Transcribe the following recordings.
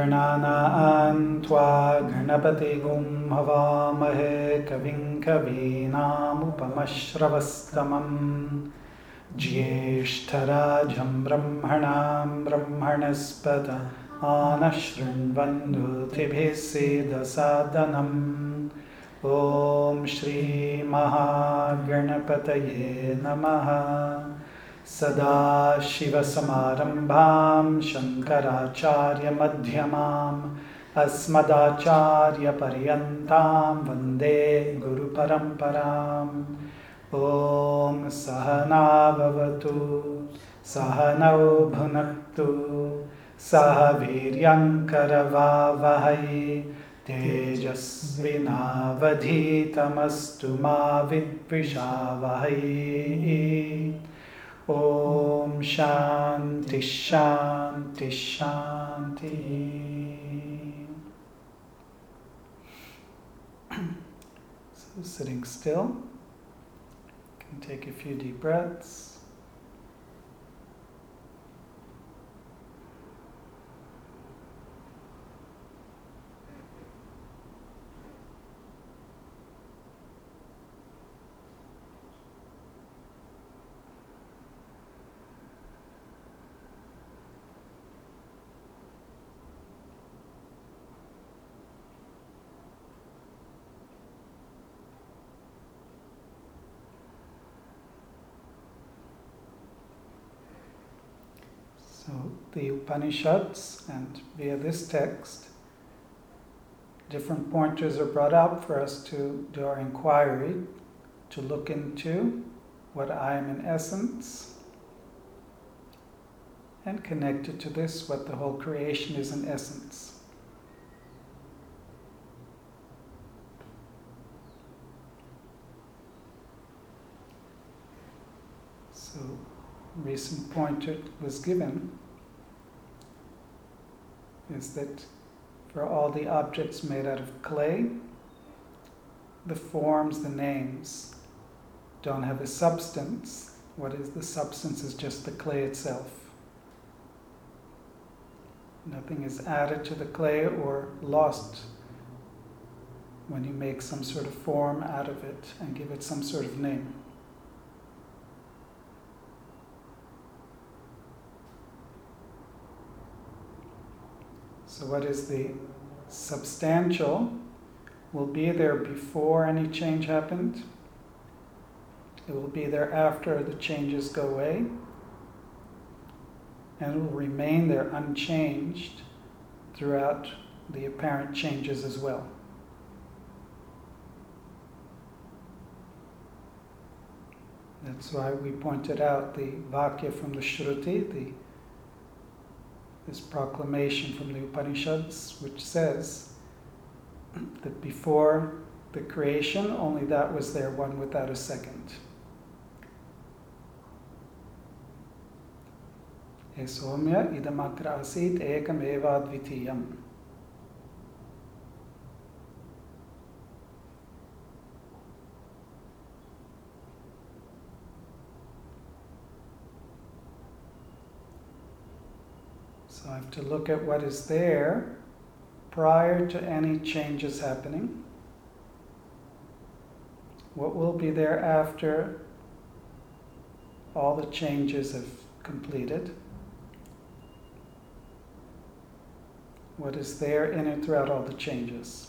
गणानां त्वा गणपतिगुं हवामहे कविं कवीनामुपमश्रवस्तमम् ज्येष्ठराजं ब्रह्मणां ब्रह्मणस्पत आनशृण्वन्नोतिभिः सीदसादनम् ॐ श्रीमहागणपतये नमः। सदाशिवसमारम्भां शङ्कराचार्यमध्यमाम् अस्मदाचार्यपर्यन्तां वन्दे गुरुपरम्पराम्। ॐ सहना भवतु सहनौ भुनक्तु सह वीर्यङ्करवावहै तेजस्विनावधीतमस्तु मा विद्विषावहै। Om Shanti Shanti Shanti. So sitting still, you can take a few deep breaths. So the Upanishads, and via this text, different pointers are brought up for us to do our inquiry, to look into what I am in essence, and connected to this, what the whole creation is in essence. So, recent pointer was given is that for all the objects made out of clay, the forms, the names, don't have a substance. What is the substance is just the clay itself. Nothing is added to the clay or lost when you make some sort of form out of it and give it some sort of name. So what is the substantial will be there before any change happened. It will be there after the changes go away. And it will remain there unchanged throughout the apparent changes as well. That's why we pointed out the Vakya from the Shruti, this proclamation from the Upanishads, which says that before the creation, only that was there, one without a second. E somya idamatra asit ekam eva dvitiyam. So I have to look at what is there prior to any changes happening. What will be there after all the changes have completed? What is there in it throughout all the changes?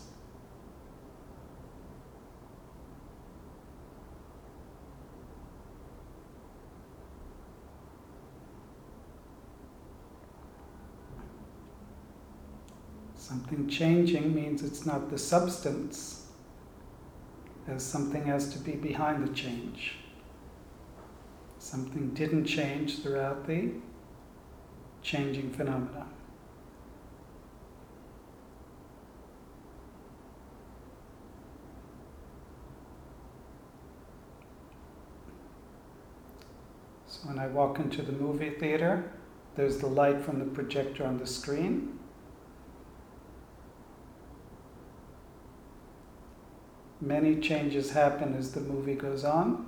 Something changing means it's not the substance, as something has to be behind the change. Something didn't change throughout the changing phenomena. So when I walk into the movie theater, there's the light from the projector on the screen. Many changes happen as the movie goes on.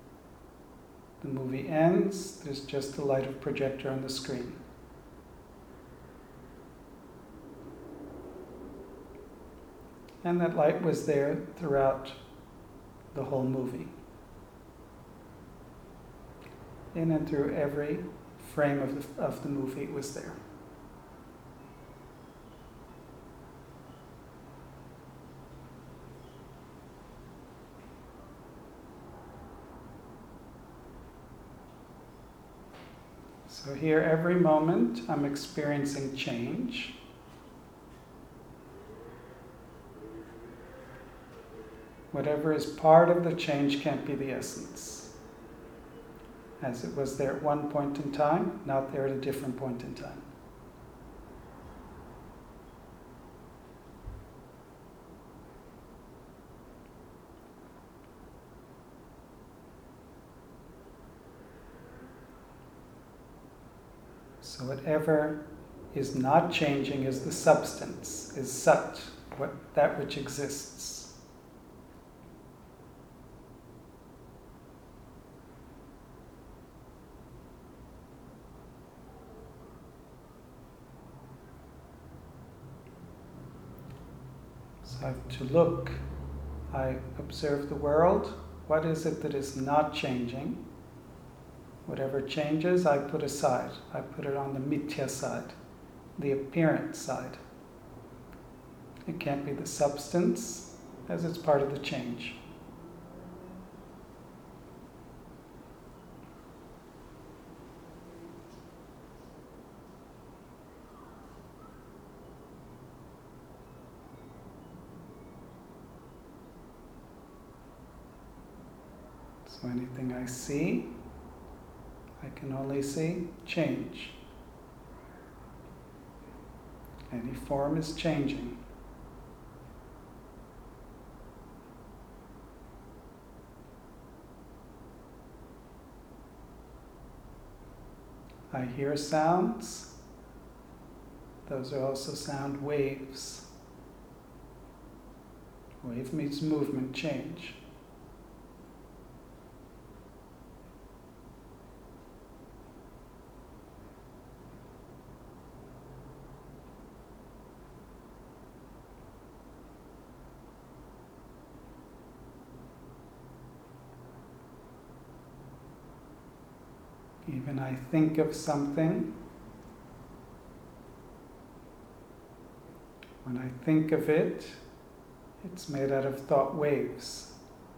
The movie ends, there's just the light of projector on the screen. And that light was there throughout the whole movie. In and through every frame of the movie, it was there. So here, every moment, I'm experiencing change. Whatever is part of the change can't be the essence. As it was there at one point in time, not there at a different point in time. So whatever is not changing is the substance, is Sat, that which exists. So I have to look, I observe the world. What is it that is not changing? Whatever changes, I put aside. I put it on the mithya side, the appearance side. It can't be the substance, as it's part of the change. So anything I see, I can only see change. Any form is changing. I hear sounds. Those are also sound waves. Wave means movement, change. Even I think of something. When I think of it, it's made out of thought waves.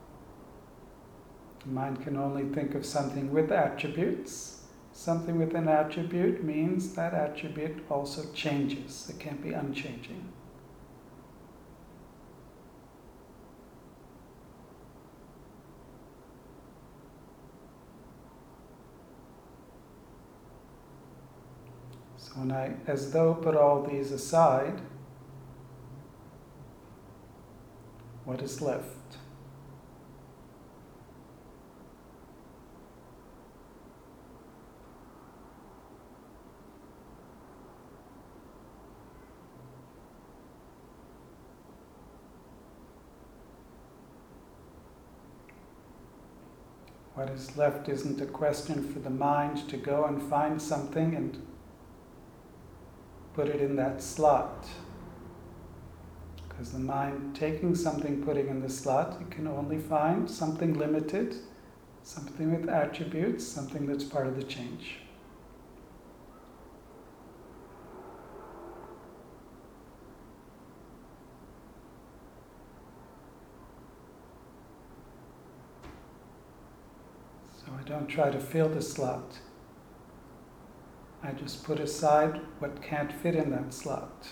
The mind can only think of something with attributes. Something with an attribute means that attribute also changes. It can't be unchanging. So when I, as though, put all these aside, what is left? What is left isn't a question for the mind to go and find something and put it in that slot. Because the mind taking something, putting in the slot, it can only find something limited, something with attributes, something that's part of the change. So I don't try to fill the slot. I just put aside what can't fit in that slot.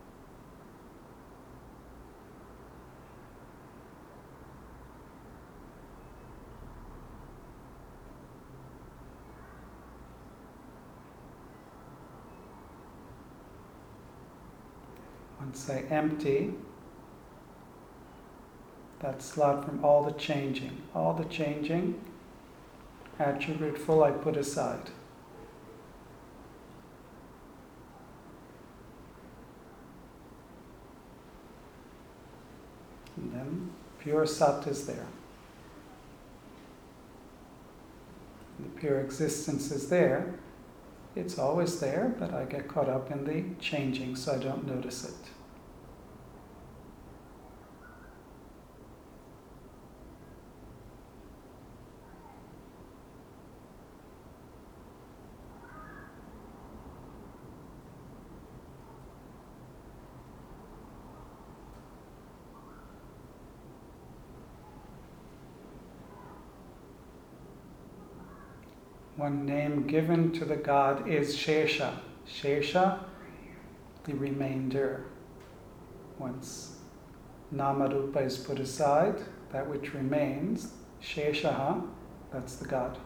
Once I empty that slot from all the changing, attribute full I put aside. And then pure Sat is there. The pure existence is there. It's always there, but I get caught up in the changing, so I don't notice it. one name given to the God is Shesha. Shesha, the remainder. Once Namarupa is put aside, that which remains, Sheshaha, that's the God.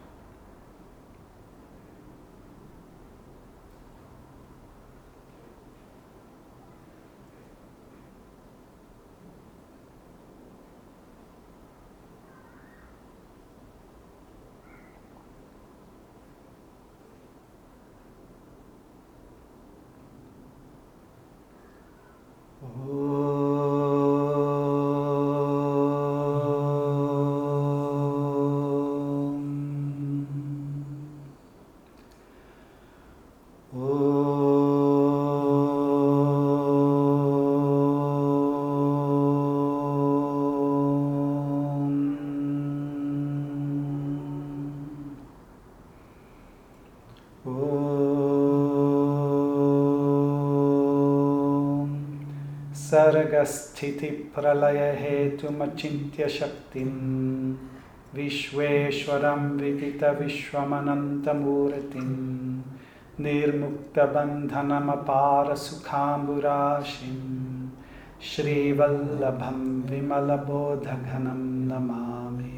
Sargasthiti pralaya hetumachintya shaktim Vishweshwaram vidita vishwamanantamuratim Nirmukta bandhanam apara sukhamburashim Shri Vallabham vimalabodhaghanam namami.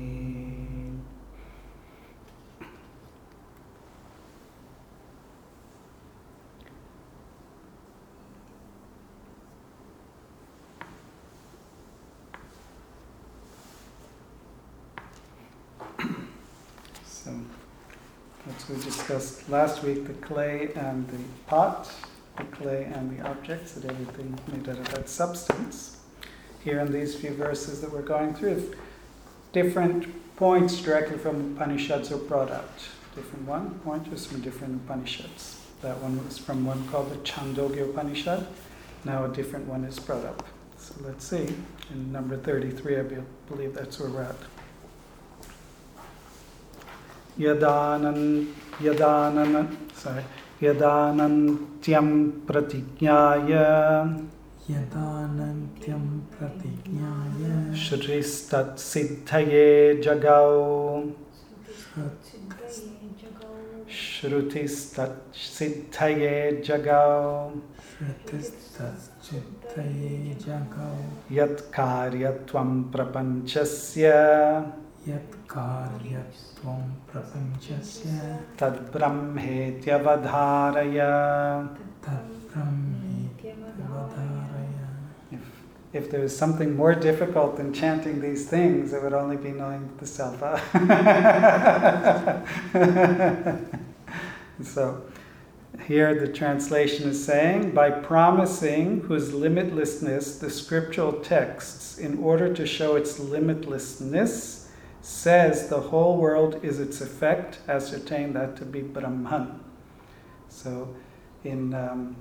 So, as we discussed last week, the clay and the pot, the clay and the objects, that everything made out of that substance. Here in these few verses that we're going through, different points directly from Upanishads are brought out. Different pointers from different Upanishads. That one was from one called the Chandogya Upanishad. Now a different one is brought up. So let's see. In number 33, I believe that's where we're at. Yadanantyam pratiknyaya Shristat siddhaye jagau Shrutistat siddhaye jagau Yat karyatvam prapanchasya Tad brahmetyavadharaya. If there was something more difficult than chanting these things, it would only be knowing the Selva. So, here the translation is saying, by promising whose limitlessness the scriptural texts, in order to show its limitlessness, says the whole world is its effect, ascertain that to be Brahman. So in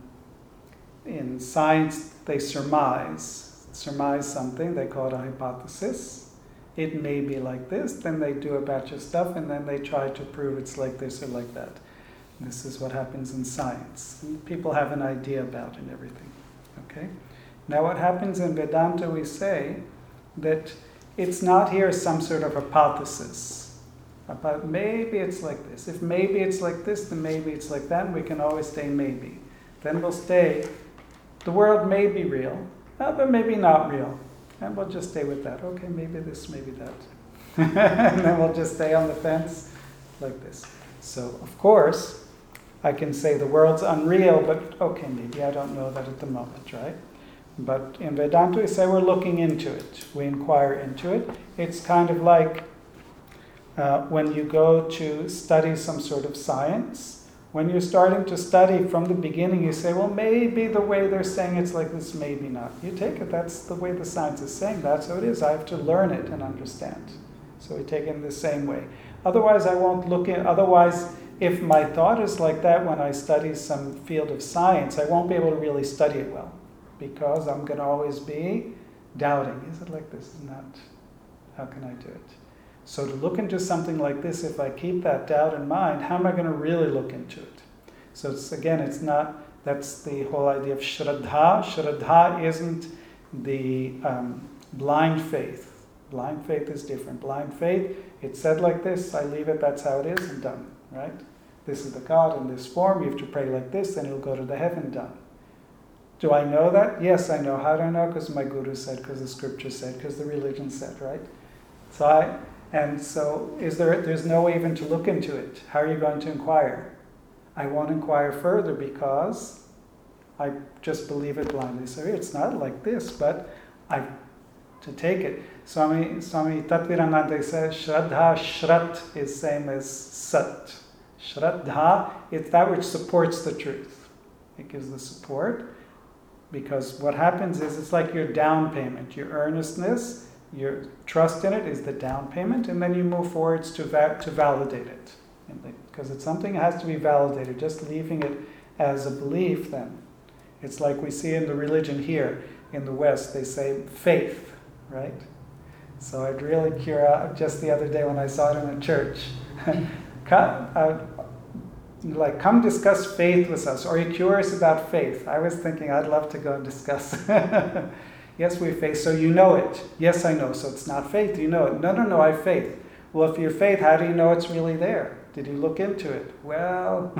science they surmise something, they call it a hypothesis. It may be like this, then they do a batch of stuff and then they try to prove it's like this or like that. This is what happens in science. And people have an idea about it and everything. Okay? Now what happens in Vedanta, we say that it's not here some sort of hypothesis about maybe it's like this. If maybe it's like this, then maybe it's like that, and we can always stay maybe. Then we'll stay, the world may be real, but maybe not real. And we'll just stay with that. Okay, maybe this, maybe that. And then we'll just stay on the fence like this. So, of course, I can say the world's unreal, but okay, maybe I don't know that at the moment, right? But in Vedanta, we say we're looking into it. We inquire into it. It's kind of like when you go to study some sort of science. When you're starting to study from the beginning, you say, well, maybe the way they're saying it's like this, maybe not. You take it, that's the way the science is saying, that's how it is. I have to learn it and understand. So we take it in the same way. Otherwise, I won't look in. Otherwise, if my thought is like that when I study some field of science, I won't be able to really study it well. Because I'm going to always be doubting. Is it like this? Is not? How can I do it? So to look into something like this, if I keep that doubt in mind, how am I going to really look into it? So it's not, that's the whole idea of Shraddha. Shraddha isn't the blind faith. Blind faith is different. Blind faith It's said like this, I leave it, that's how it is, and done, right? This is the God in this form, you have to pray like this, and he'll go to the heaven, done. Do I know that? Yes, I know. How do I know? Because my guru said, because the scripture said, because the religion said, right? So there's no way even to look into it. How are you going to inquire? I won't inquire further because I just believe it blindly. So it's not like this, but to take it. Swami Tattvirananda says, Shraddha, Shrat is same as Sat. Shraddha, it's that which supports the truth. It gives the support, because what happens is it's like your down payment, your earnestness, your trust in it is the down payment, and then you move forwards to validate it. Because it's something that has to be validated. Just leaving it as a belief, then. It's like we see in the religion here in the West, they say faith, right? So I'd really curious, just the other day when I saw it in a church, come discuss faith with us. Are you curious about faith? I was thinking I'd love to go and discuss. Yes, we have faith, so you know it. Yes, I know, so it's not faith, you know it. No, I have faith. Well, if you have faith, how do you know it's really there? Did you look into it? Well,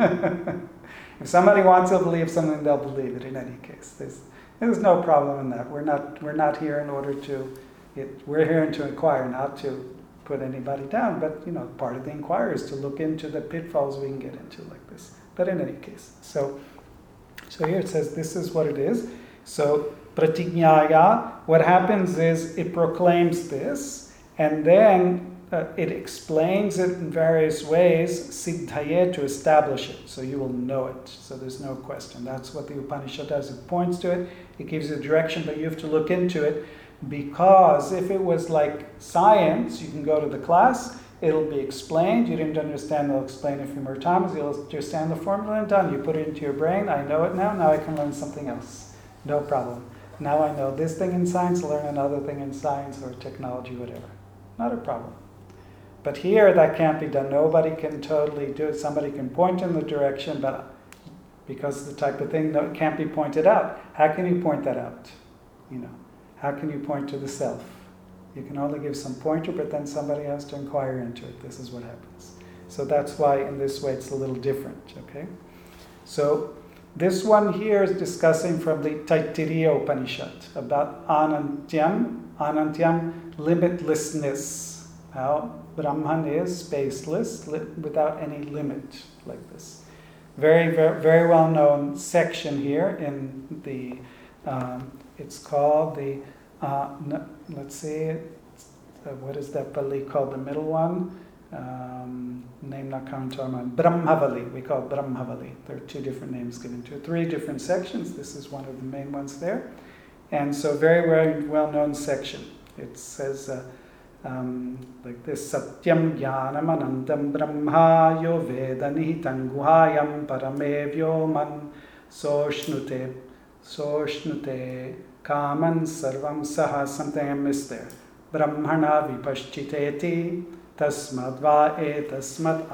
if somebody wants to believe something, they'll believe it in any case. There's no problem in that. We're not here in order to, we're here to inquire, not to put anybody down, but part of the inquiry is to look into the pitfalls we can get into like this. But in any case, so here it says this is what it is. So pratignyaya, what happens is it proclaims this, and then it explains it in various ways, siddhaye, to establish it, so you will know it. So there's no question. That's what the Upanishad does. It points to it, it gives you direction, but you have to look into it. Because if it was like science, you can go to the class, it'll be explained, you didn't understand, they'll explain a few more times, you'll understand the formula and done. You put it into your brain, I know it now I can learn something else. No problem. Now I know this thing in science, learn another thing in science or technology, whatever. Not a problem. But here that can't be done. Nobody can totally do it. Somebody can point in the direction, but because the type of thing that can't be pointed out. How can you point that out? How can you point to the self? You can only give some pointer, but then somebody has to inquire into it. This is what happens. So that's why in this way it's a little different, okay? So this one here is discussing from the Taittiriya Upanishad about Anantyam, limitlessness. How Brahman is spaceless, without any limit, like this. Very, very, very well known section here in the, it's called the, let's see, what is that Pali called, the middle one? Name not coming to our mind. Brahmavali, we call it Brahmavali. There are two different names given to it. 3 different sections. This is one of the main ones there. And so very, very well-known section. It says like this, Satyam Jnanam Anantam Brahma Yo Veda Nihitam Guhayam Paramevyo Man Soshnute Kaman Sarvam Saha, something I missed there. Brahmana Vipaschiteti Tasmadva Etasmat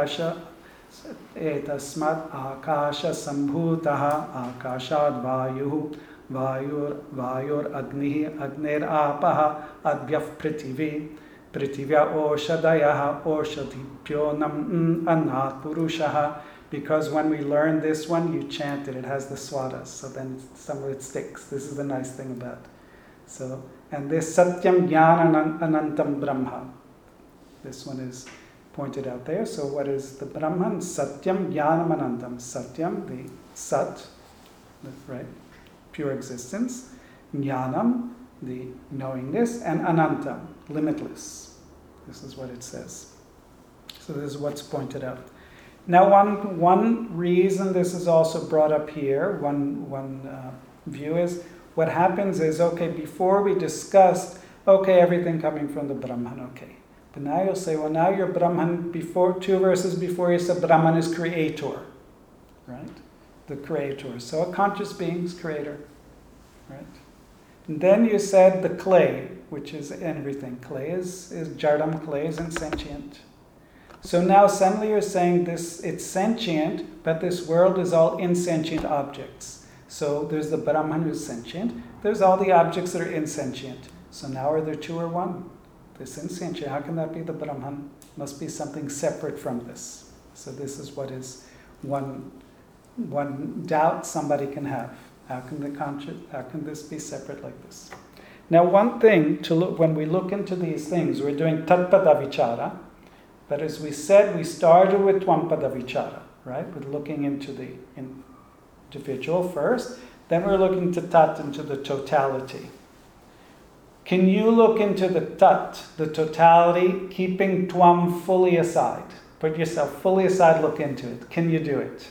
Akasha Sambhutaha Akashad Vayuhu Vayur Agnihi Agner Apaha Advyaf Prithivya Oshadayaha Oshadipyonam Anat Purushaha. Because when we learn this one, you chant it. It has the swadas, so then some of it sticks. This is the nice thing about it. So, and this Satyam Jnana Anantam Brahma. This one is pointed out there. So what is the Brahman? Satyam Jnanam Anantam. Satyam, the Sat, right? Pure existence. Jnanam, the knowingness. And Anantam, limitless. This is what it says. So this is what's pointed out. Now one reason this is also brought up here, one view is, what happens is, okay, before we discussed, okay, everything coming from the Brahman, okay. But now you'll say, well, now your Brahman, before 2 verses before you said Brahman is creator, right? The creator. So a conscious being is creator, right? And then you said the clay, which is everything. Clay is jardam, clay is insentient. So now suddenly you're saying this, it's sentient, but this world is all insentient objects. So there's the Brahman who's sentient, there's all the objects that are insentient. So now are there 2 or 1? this insentient change, how can that be the Brahman? Must be something separate from this. So this is what is one doubt somebody can have. How can this be separate like this? Now, one thing to look, when we look into these things, we're doing Tatpada Vichara, but as we said, we started with Twampada Vichara, right? With looking into the individual first, then we're looking to Tat, into the totality. Can you look into the Tat, the totality, keeping Twam fully aside? Put yourself fully aside, look into it. Can you do it?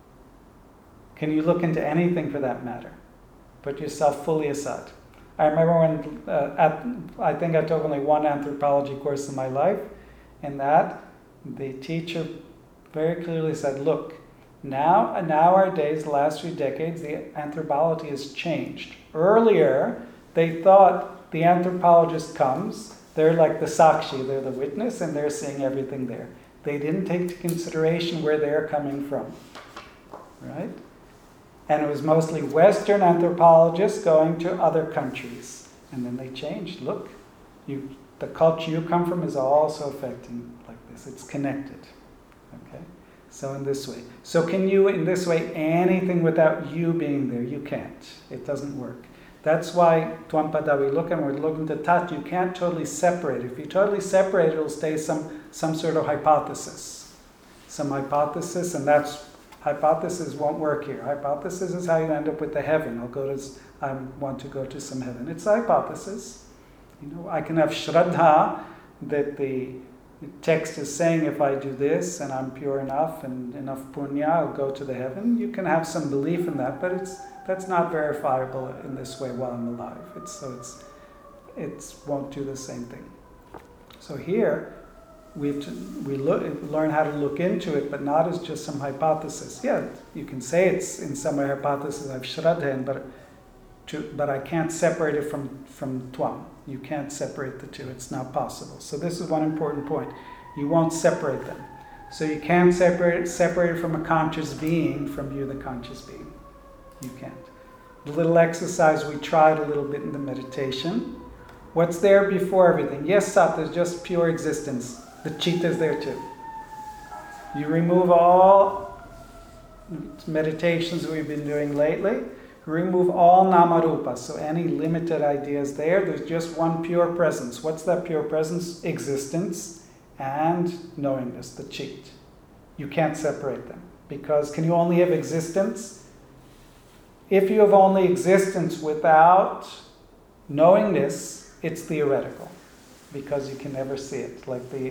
Can you look into anything for that matter? Put yourself fully aside. I remember when, I think I took only one anthropology course in my life, and that the teacher very clearly said, look, nowadays, the last few decades, the anthropology has changed. Earlier, they thought the anthropologist comes, they're like the Sakshi, they're the witness, and they're seeing everything there. They didn't take into consideration where they're coming from, right? And it was mostly Western anthropologists going to other countries. And then they changed. Look, the culture you come from is also affecting like this. It's connected. Okay? So in this way. So can you, in this way, anything without you being there? You can't. It doesn't work. That's why Twampada we look and we're looking to Tat. You can't totally separate. If you totally separate, it'll stay some sort of hypothesis. Some hypothesis, and hypothesis won't work here. Hypothesis is how you end up with the heaven. I want to go to some heaven. It's a hypothesis. I can have shraddha that the text is saying if I do this and I'm pure enough and enough punya, I'll go to the heaven. You can have some belief in that, but that's not verifiable in this way while I'm alive. It won't do the same thing. So here, we learn how to look into it, but not as just some hypothesis. Yeah, you can say it's in some way hypothesis. I've shraddha, but I can't separate it from Twam. You can't separate the two. It's not possible. So this is one important point. You won't separate them. So you can't separate it from a conscious being from you, the conscious being. You can't. The little exercise we tried a little bit in the meditation. What's there before everything? Yes, Sat, there's just pure existence. The chitta is there too. You remove all meditations we've been doing lately. Remove all namarupa. So any limited ideas there's just one pure presence. What's that pure presence? Existence and knowingness, the chit. You can't separate them. Because can you only have existence? If you have only existence without knowingness, it's theoretical. Because you can never see it. Like the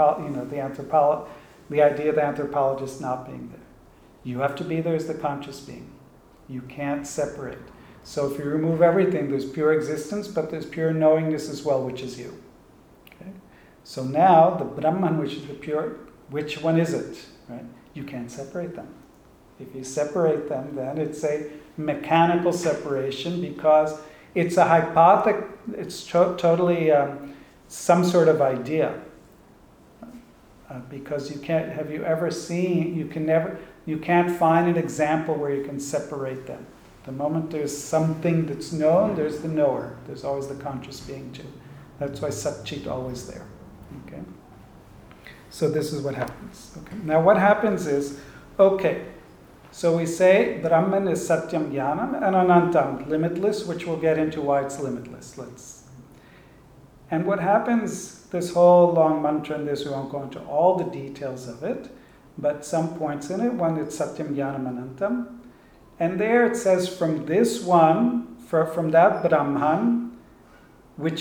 idea of the anthropologist not being there. You have to be there as the conscious being. You can't separate. So if you remove everything, there's pure existence, but there's pure knowingness as well, which is you. Okay? So now, the Brahman, which is the pure, which one is it? Right? You can't separate them. If you separate them, then it's a mechanical separation because it's a hypothetical, it's totally some sort of idea. Because you can't, have you ever seen, you can't find an example where you can separate them. The moment there's something that's known, there's the knower. There's always the conscious being too. That's why Sat-Chit always there. Okay. So this is what happens. Okay. Now what happens is, so we say Brahman is Satyam Jnanam and Anantam, limitless, which we'll get into why it's limitless. And what happens, this whole long mantra and this, we won't go into all the details of it, but some points in it. One, it's Satyam Jnanam Anantam. And there it says from this one, from that Brahman, which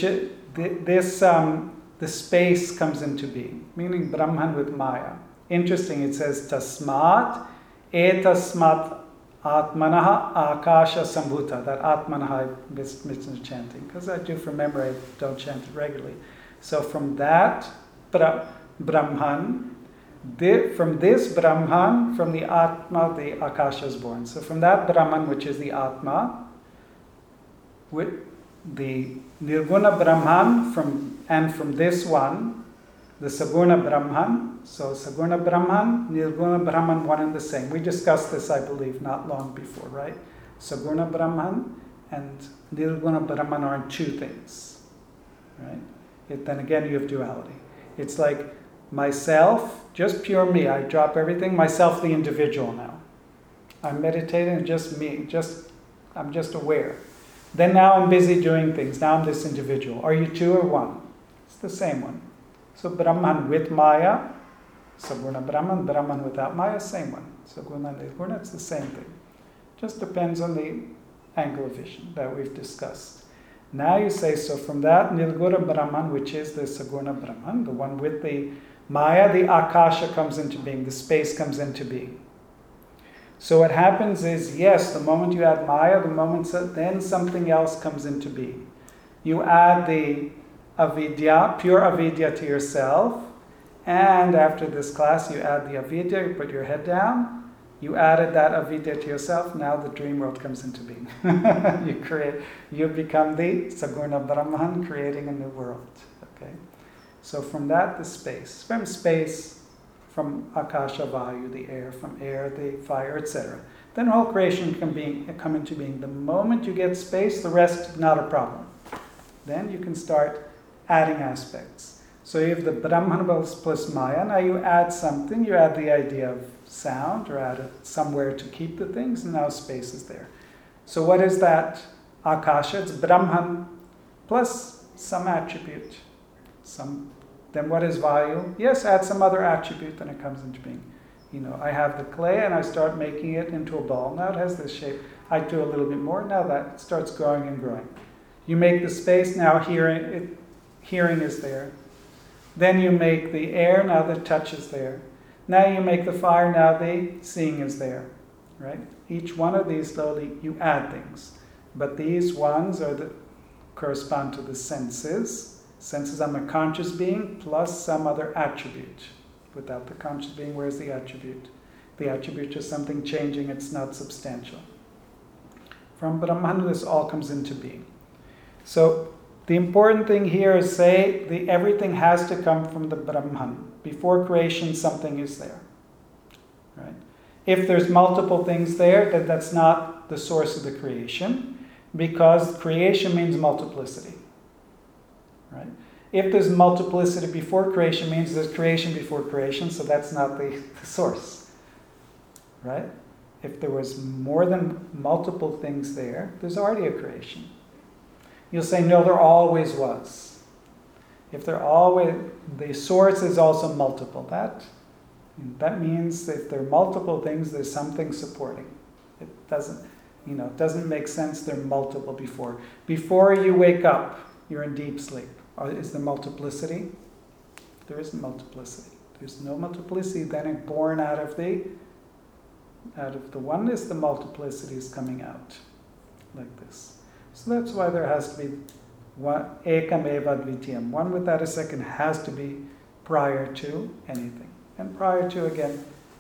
the space comes into being, meaning Brahman with Maya. Interesting, it says Tasmat, Etasmat Atmanaha Akasha Sambhuta. That Atmanaha I missed chanting, because I do from memory, I don't chant it regularly. So from that Brahman, from this Brahman, from the Atma, the Akasha is born. So from that Brahman, which is the Atma, with the Nirguna Brahman, from this one, the Saguna Brahman. So Saguna Brahman, Nirguna Brahman, one and the same. We discussed this, I believe, not long before, right? Saguna Brahman and Nirguna Brahman are two things, right? then again you have duality. It's like myself, just pure me. I drop everything. Myself, the individual now. I'm meditating, just me. I'm just aware. Then now I'm busy doing things. Now I'm this individual. Are you two or one? It's the same one. So Brahman with Maya, Saguna Brahman, Brahman without Maya, same one. Saguna Nirguna, it's the same thing. Just depends on the angle of vision that we've discussed. Now you say, so from that Nirguna Brahman, which is the Saguna Brahman, the one with the Maya, the Akasha comes into being, the space comes into being. So what happens is, yes, the moment you add Maya, then something else comes into being. You add the avidya, pure avidya to yourself, and after this class you add the avidya, you put your head down, you added that avidya to yourself, now the dream world comes into being. You become the Saguna Brahman, creating a new world. Okay? So from that, the space. From Akasha Vayu, the air, from air, the fire, etc. Then whole creation can come into being. The moment you get space, the rest, not a problem. Then you can start adding aspects. So you have the Brahman plus Maya, now you add something, you add the idea of sound, or add somewhere to keep the things, and now space is there. So what is that Akasha? It's Brahman plus some attribute. Then what is Vayu? Yes, add some other attribute, then it comes into being. I have the clay and I start making it into a ball. Now it has this shape. I do a little bit more, now that starts growing and growing. You make the space, now hearing is there. Then you make the air, now the touch is there. Now you make the fire, now the seeing is there. Right? Each one of these slowly, you add things. But these ones correspond to the senses. Senses, I'm a conscious being plus some other attribute. Without the conscious being, where's the attribute? The attribute is something changing, it's not substantial. From Brahman, this all comes into being. So the important thing here is everything has to come from the Brahman. Before creation, something is there. Right? If there's multiple things there, then that's not the source of the creation, because creation means multiplicity. Right? If there's multiplicity before creation, means there's creation before creation, so that's not the source. Right? If there was more than multiple things there, there's already a creation. You'll say, no, there always was. If the source is also multiple. That means if there are multiple things, there's something supporting. It doesn't make sense they're multiple before. Before you wake up, you're in deep sleep. Is there multiplicity? There isn't multiplicity. There's no multiplicity. Then born out of the oneness, the multiplicity is coming out like this. So that's why there has to be one, ekam eva dvitiyam. One without a second has to be prior to anything. And prior to, again,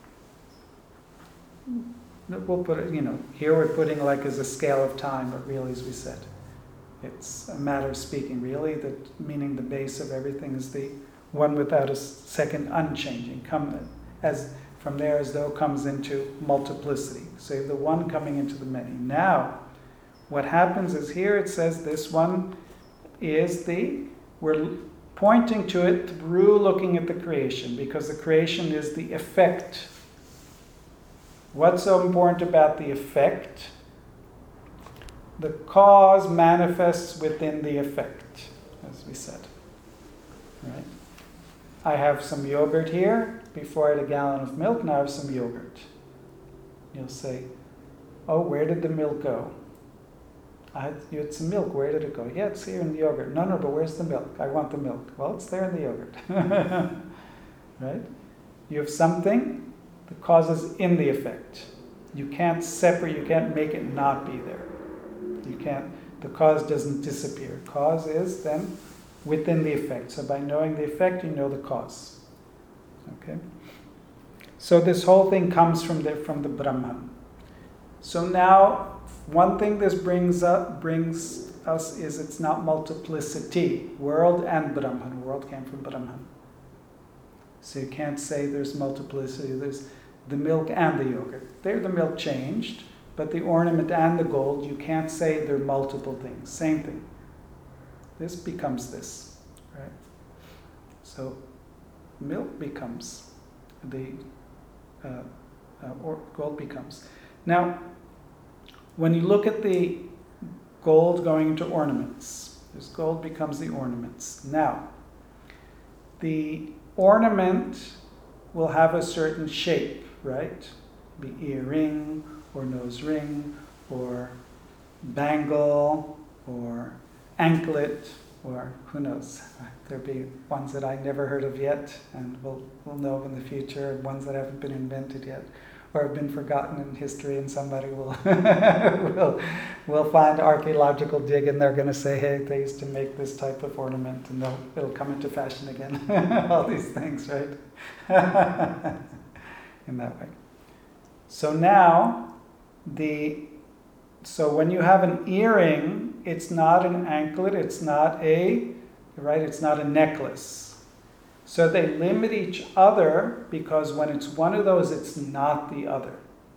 we'll put it, here we're putting like as a scale of time, but really, as we said, it's a matter of speaking, really, that meaning the base of everything is the one without a second unchanging. From there as though comes into multiplicity. So you have the one coming into the many. Now, what happens is here it says this one is we're pointing to it through looking at the creation, because the creation is the effect. What's so important about the effect? The cause manifests within the effect, as we said. Right? I have some yogurt here. Before I had a gallon of milk, now I have some yogurt. You'll say, oh, where did the milk go? You had some milk, where did it go? Yeah, it's here in the yogurt. No, but where's the milk? I want the milk. Well, it's there in the yogurt. Right? You have something, the cause is in the effect. You can't make it not be there. The cause doesn't disappear. Cause is then within the effect. So by knowing the effect, you know the cause. Okay? So this whole thing comes from the Brahman. So now, one thing this brings us is it's not multiplicity. World and Brahman. World came from Brahman. So you can't say there's multiplicity. There's the milk and the yogurt. There the milk changed, but the ornament and the gold, you can't say they're multiple things. Same thing. This becomes this. right? So milk becomes or gold becomes. Now, when you look at the gold going into ornaments, this gold becomes the ornaments. Now, the ornament will have a certain shape, right? Be earring, or nose ring, or bangle, or anklet, or who knows. There'll be ones that I never heard of yet, and we'll know in the future, ones that haven't been invented yet, or have been forgotten in history, and somebody will will find archaeological dig, and they're going to say, hey, they used to make this type of ornament, and it'll come into fashion again. All these things, right? In that way. So now, so when you have an earring, it's not an anklet, it's not a necklace. So they limit each other because when it's one of those, it's not the other.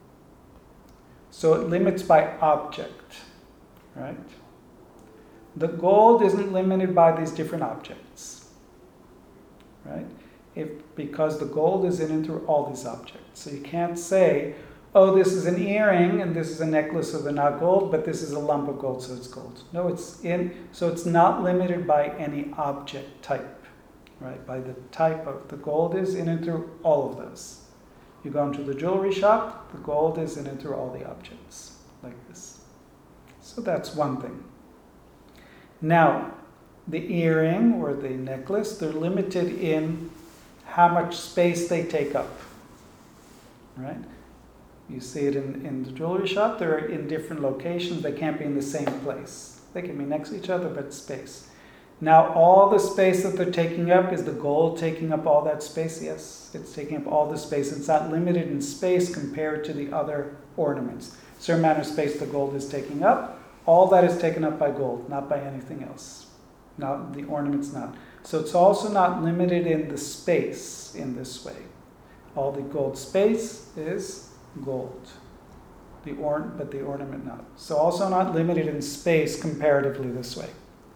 So it limits by object, right? The gold isn't limited by these different objects, right? Because the gold is in and through all these objects. So you can't say, oh, this is an earring and this is a necklace, so they're not gold, but this is a lump of gold, so it's gold. No, so it's not limited by any object type. Right, by the type of the gold is in and through all of those. You go into the jewelry shop, the gold is in and through all the objects, like this. So that's one thing. Now, the earring or the necklace, they're limited in how much space they take up. Right? You see it in the jewelry shop, they're in different locations, they can't be in the same place. They can be next to each other, but space. Now, all the space that they're taking up, is the gold taking up all that space? Yes, it's taking up all the space. It's not limited in space compared to the other ornaments. Certain amount of space the gold is taking up, all that is taken up by gold, not by anything else. Not the ornament's not. So it's also not limited in the space in this way. All the gold space is gold. But the ornament not. So also not limited in space comparatively this way.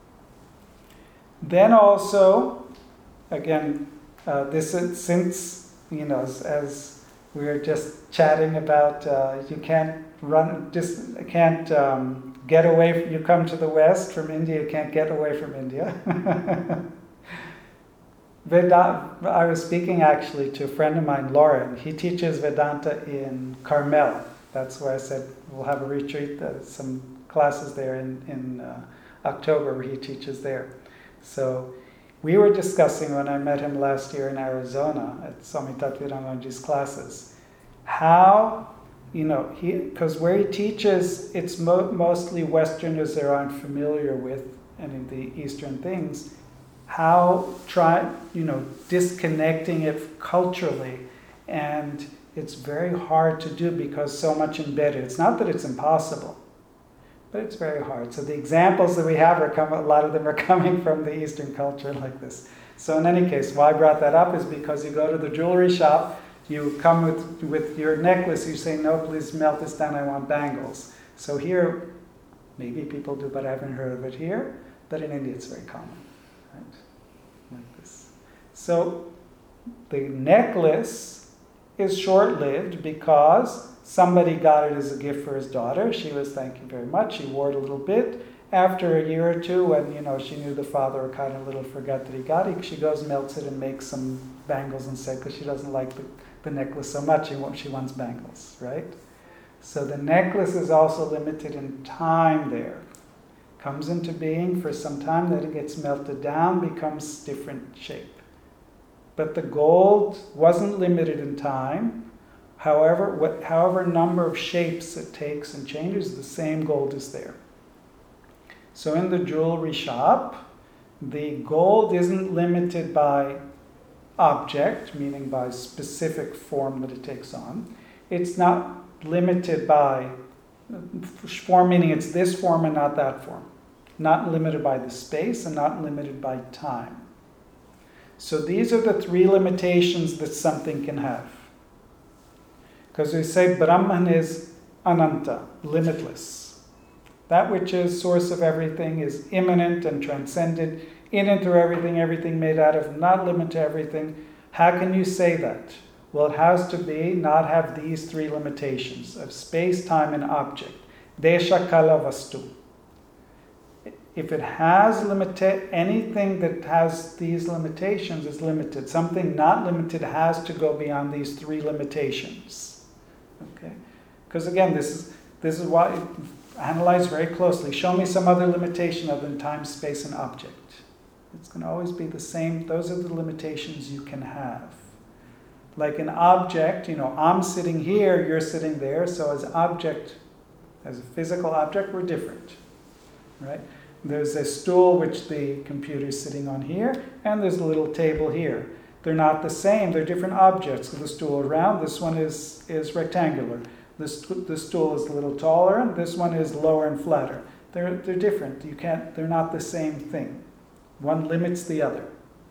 Then also, again, this is since, as we were just chatting about, you can't get away, you come to the West from India, you can't get away from India. I was speaking actually to a friend of mine, Lauren. He teaches Vedanta in Carmel. That's where I said we'll have a retreat, some classes there in October where he teaches there. So we were discussing when I met him last year in Arizona at Swami Tatviranganji's classes, how, because where he teaches, it's mostly Westerners that aren't familiar with any of the Eastern things, how disconnecting it culturally, and it's very hard to do because so much embedded. It's not that it's impossible, but it's very hard. So the examples that we have a lot of them are coming from the Eastern culture like this. So in any case, why I brought that up is because you go to the jewelry shop, you come with your necklace, you say, no, please melt this down, I want bangles. So here, maybe people do, but I haven't heard of it here, but in India it's very common, right? Like this. So the necklace is short-lived because somebody got it as a gift for his daughter. She was, thank you very much. She wore it a little bit. After a year or two, when she knew the father kind of a little forgot that he got it, she goes, melts it, and makes some bangles instead because she doesn't like the necklace so much. She wants bangles, right? So the necklace is also limited in time there. Comes into being for some time, then it gets melted down, becomes different shape. But the gold wasn't limited in time. However number of shapes it takes and changes, the same gold is there. So in the jewelry shop, the gold isn't limited by object, meaning by specific form that it takes on. It's not limited by form, meaning it's this form and not that form. Not limited by the space and not limited by time. So these are the three limitations that something can have. Because we say Brahman is ananta, limitless. That which is source of everything is immanent and transcendent. in and through everything, everything made out of, not limited to everything. How can you say that? Well, it has to be, not have these three limitations of space, time, and object. Desha, kala, vastu. If it has anything that has these limitations is limited. Something not limited has to go beyond these three limitations. Okay? Because again, this is why analyze very closely. Show me some other limitation other than time, space, and object. It's going to always be the same. Those are the limitations you can have. Like an object, I'm sitting here, you're sitting there, so as a physical object, we're different. Right? There's a stool which the computer is sitting on here, and there's a little table here. They're not the same, they're different objects. The stool is round, this one is rectangular. The stool is a little taller, and this one is lower and flatter. They're different. They're not the same thing. One limits the other.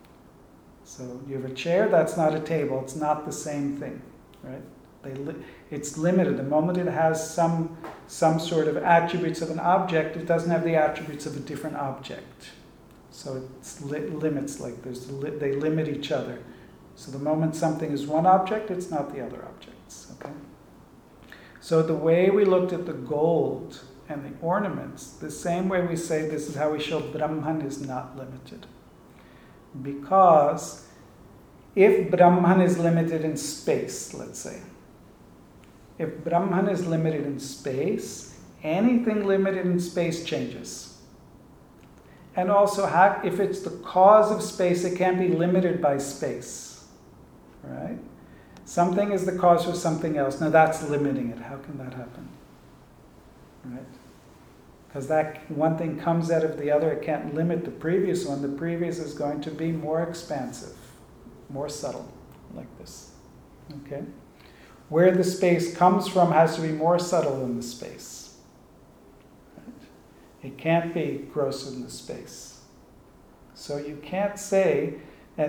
So you have a chair, that's not a table, it's not the same thing, right? It's limited. The moment it has some sort of attributes of an object, it doesn't have the attributes of a different object. So it's limits, like they limit each other. So the moment something is one object, it's not the other objects, okay? So the way we looked at the gold and the ornaments, the same way we say this is how we show Brahman is not limited. Because if Brahman is limited in space, let's say, if Brahman is limited in space, anything limited in space changes. And also, if it's the cause of space, it can't be limited by space. Right? Something is the cause for something else. Now that's limiting it. How can that happen? Right? Because that one thing comes out of the other, it can't limit the previous one. The previous is going to be more expansive, more subtle, like this. Okay? Where the space comes from has to be more subtle than the space. Right? It can't be grosser than the space. So you can't say that.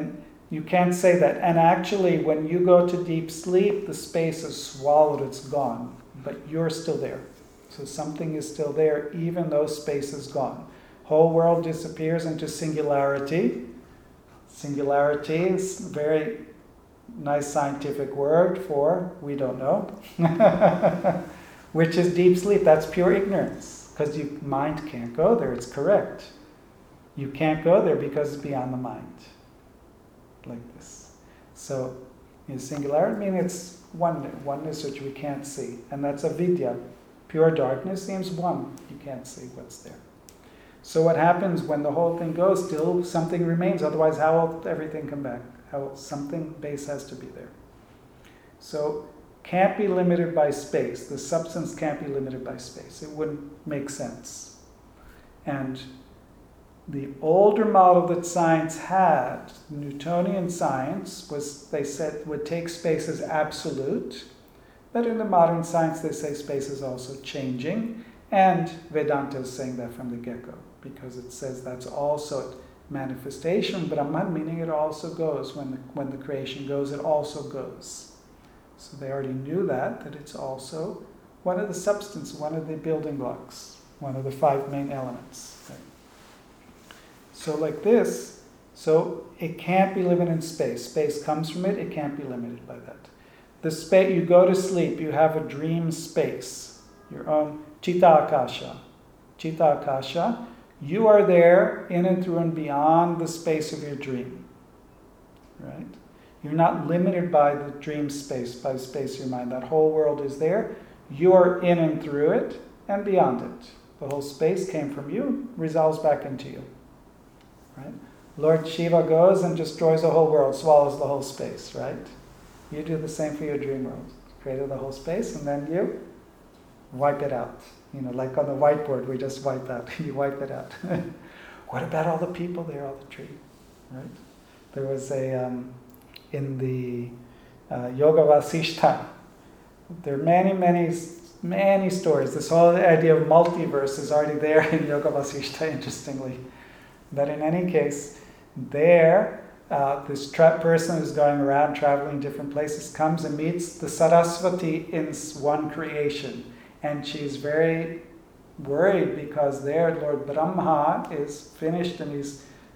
And actually, when you go to deep sleep, the space is swallowed, it's gone. But you're still there. So something is still there, even though space is gone. Whole world disappears into singularity. Singularity is a very nice scientific word for we don't know, which is deep sleep. That's pure ignorance, because your mind can't go there. It's correct. You can't go there because it's beyond the mind, like this. So, in singularity, meaning it's oneness which we can't see, and that's avidya. Pure darkness seems one. You can't see what's there. So what happens when the whole thing goes? Still something remains. Otherwise, how will everything come back? Something base has to be there. So can't be limited by space. The substance can't be limited by space. It wouldn't make sense. And the older model that science had, Newtonian science, was, they said, would take space as absolute. But in the modern science, they say space is also changing. And Vedanta is saying that from the get-go, because it says that's also manifestation, Brahman, meaning it also goes. When the creation goes, it also goes. So they already knew that it's also one of the substance, one of the building blocks, one of the five main elements. Right? So like this, so it can't be limited in space. Space comes from it, it can't be limited by that. The space, you go to sleep, you have a dream space, your own Chitta Akasha. Chitta Akasha, you are there in and through and beyond the space of your dream. Right? You're not limited by the dream space, by the space of your mind. That whole world is there. You are in and through it and beyond it. The whole space came from you, resolves back into you. Right? Lord Shiva goes and destroys the whole world, swallows the whole space, right? You do the same for your dream world. Created the whole space and then you wipe it out. Like on the whiteboard, we just wipe out. You wipe it out. What about all the people there, all the tree? Right? There was in the Yoga Vasishta, there are many stories. This whole idea of multiverse is already there in Yoga Vasishta, interestingly. But in any case, there, this person who's going around traveling different places comes and meets the Saraswati in one creation. And she's very worried because there Lord Brahma is finished and he's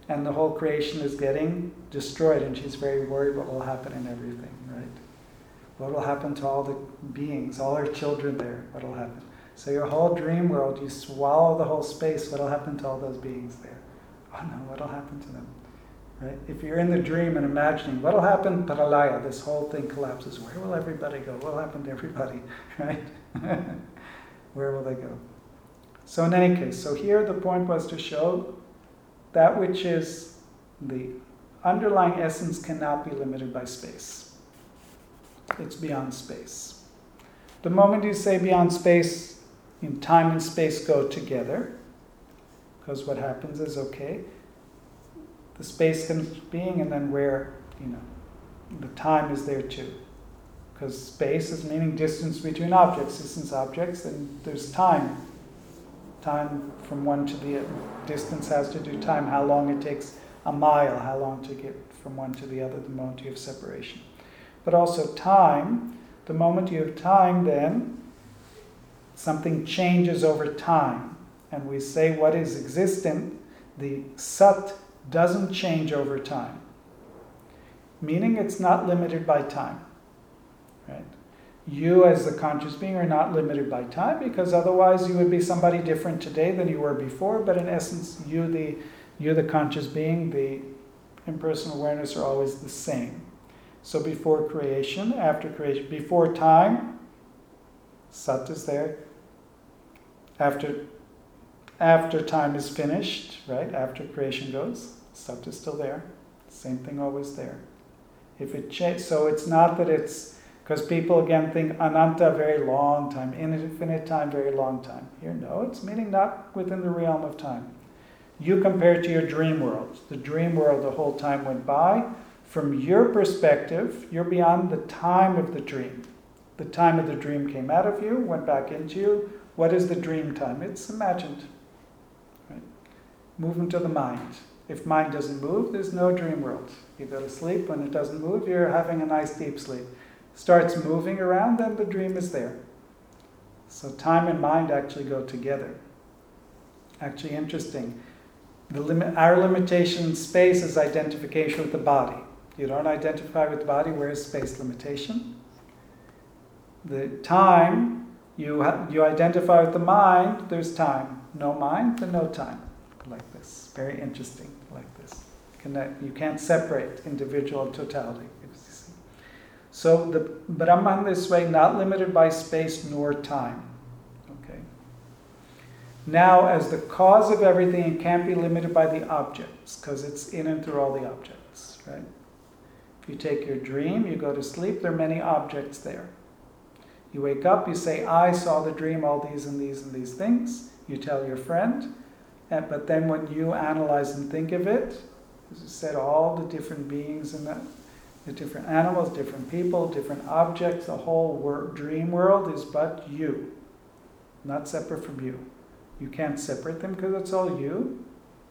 and the whole creation is getting destroyed, and she's very worried what will happen in everything, right? What will happen to all the beings, all her children there? What will happen? So your whole dream world, you swallow the whole space, what will happen to all those beings there? Oh no, what will happen to them? Right? If you're in the dream and imagining, what will happen? Paralaya, this whole thing collapses. Where will everybody go? What will happen to everybody? Right? Where will they go? So in any case, so here the point was to show that which is the underlying essence cannot be limited by space. It's beyond space. The moment you say beyond space, in time and space go together, because what happens is, okay, the space comes being, and then where, the time is there too. Because space is meaning distance between objects. Distance objects, and there's time. Time from one to the other. Distance has to do time, how long it takes a mile, how long to get from one to the other, the moment you have separation. But also time, the moment you have time, then something changes over time. And we say what is existent, the sat doesn't change over time. Meaning it's not limited by time. Right? You as the conscious being are not limited by time, because otherwise you would be somebody different today than you were before, but in essence you the conscious being, the impersonal awareness are always the same. So before creation, after creation, before time, sat is there. After time is finished, right? After creation goes, sat is still there. Same thing always there. If it so it's not that it's, because people again think ananta, very long time, infinite time, very long time. Here, no, it's meaning not within the realm of time. You compare it to your dream world. The dream world, the whole time went by. From your perspective, you're beyond the time of the dream. The time of the dream came out of you, went back into you. What is the dream time? It's imagined. Right? Movement of the mind. If mind doesn't move, there's no dream world. You go to sleep, when it doesn't move, you're having a nice deep sleep. Starts moving around, then the dream is there. So time and mind actually go together. Actually interesting. Our limitation in space is identification with the body. You don't identify with the body, where is space limitation? The time, you identify with the mind, there's time. No mind, then no time. Like this. Very interesting, like this. You can't separate individual and totality. So the Brahman this way, not limited by space nor time. Okay. Now, as the cause of everything, it can't be limited by the objects, because it's in and through all the objects, right? If you take your dream, you go to sleep, there are many objects there. You wake up, you say, I saw the dream, all these and these and these things. You tell your friend, but then when you analyze and think of it, as you said, all the different beings and the different animals, different people, different objects, the whole dream world is but you, not separate from you. You can't separate them because it's all you,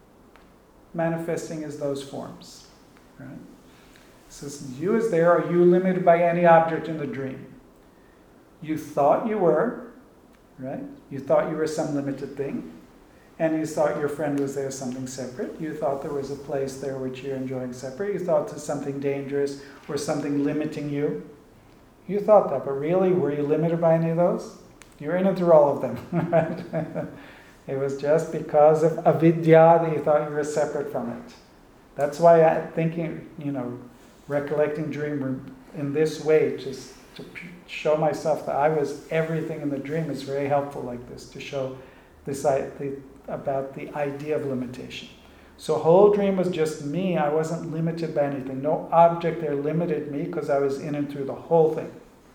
manifesting as those forms. Right? So since you is there, are you limited by any object in the dream? You thought you were, right? You thought you were some limited thing, and you thought your friend was there, something separate. You thought there was a place there which you're enjoying separate. You thought there's something dangerous or something limiting you. You thought that, but really, were you limited by any of those? You're in it through all of them, right? It was just because of avidya that you thought you were separate from it. That's why thinking, recollecting dream in this way, just to show myself that I was everything in the dream is very helpful like this, to show this about the idea of limitation. So whole dream was just me. I wasn't limited by anything. No object there limited me because I was in and through the whole thing.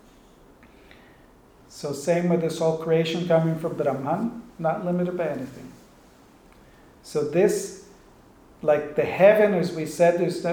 So same with this whole creation coming from Brahman, not limited by anything. So this, like the heaven, as we said, there's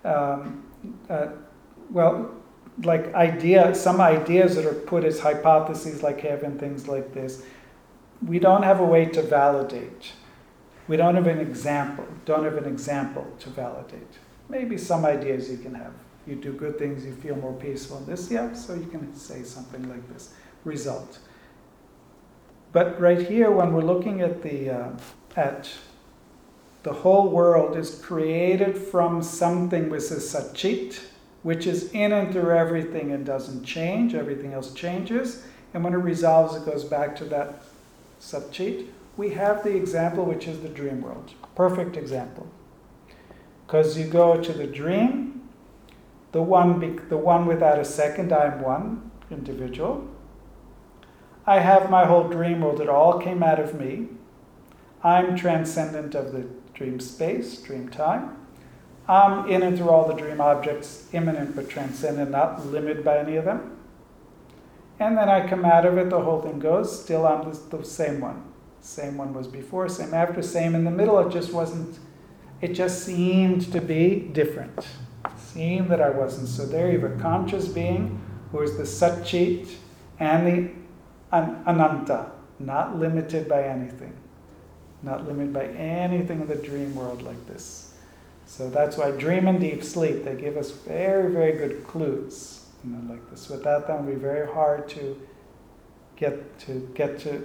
some ideas that are put as hypotheses like heaven, things like this. We don't have a way to validate. We don't have an example to validate. Maybe some ideas you can have. You do good things, you feel more peaceful in this, so you can say something like this. Result. But right here, when we're looking at the whole world is created from something which is Satchit, which is in and through everything and doesn't change. Everything else changes. And when it resolves, it goes back to that Satchit. We have the example, which is the dream world. Perfect example. Because you go to the dream, the one without a second, I'm one individual. I have my whole dream world. It all came out of me. I'm transcendent of the dream space, dream time. I'm in and through all the dream objects, immanent but transcendent, not limited by any of them. And then I come out of it, the whole thing goes, still I'm the same one. Same one was before, same after, same in the middle. It just wasn't, it just seemed to be different. Seemed that I wasn't. So there you have a conscious being who is the Satchit and the Ananta, not limited by anything. Not limited by anything in the dream world like this. So that's why dream and deep sleep, they give us very, very good clues, like this. Without them, it would be very hard to get to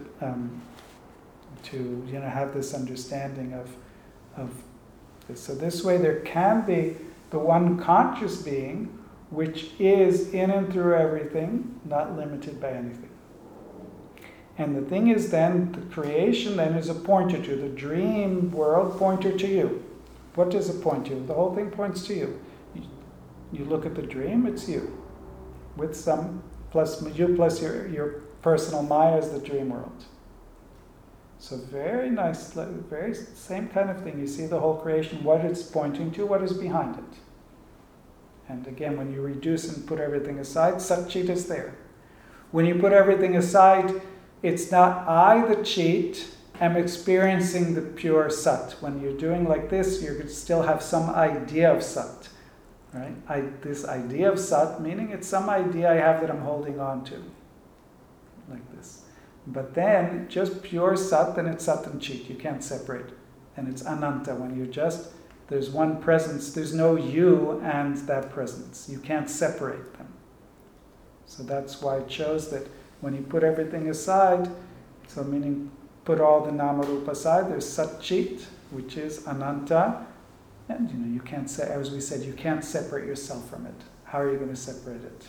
have this understanding of this. So this way, there can be the one conscious being, which is in and through everything, not limited by anything. And the thing is then, the creation then is a pointer to the dream world, pointer to you. What does it point to? The whole thing points to you. You look at the dream, it's you. With some, plus you plus your personal Maya is the dream world. So very nice, very same kind of thing. You see the whole creation, what it's pointing to, what is behind it. And again, when you reduce and put everything aside, Satchit is there. When you put everything aside, it's not I, the cheat, am experiencing the pure Sat. When you're doing like this, you could still have some idea of Sat. Right? This idea of Sat, meaning it's some idea I have that I'm holding on to. Like this. But then, just pure Sat, then it's Sat and Chit. You can't separate. And it's Ananta. When you just, there's one presence, there's no you and that presence. You can't separate them. So that's why it shows that when you put everything aside, so meaning put all the Namarupa aside, there's Satchit, which is Ananta. And you can't say, as we said, you can't separate yourself from it. How are you going to separate it?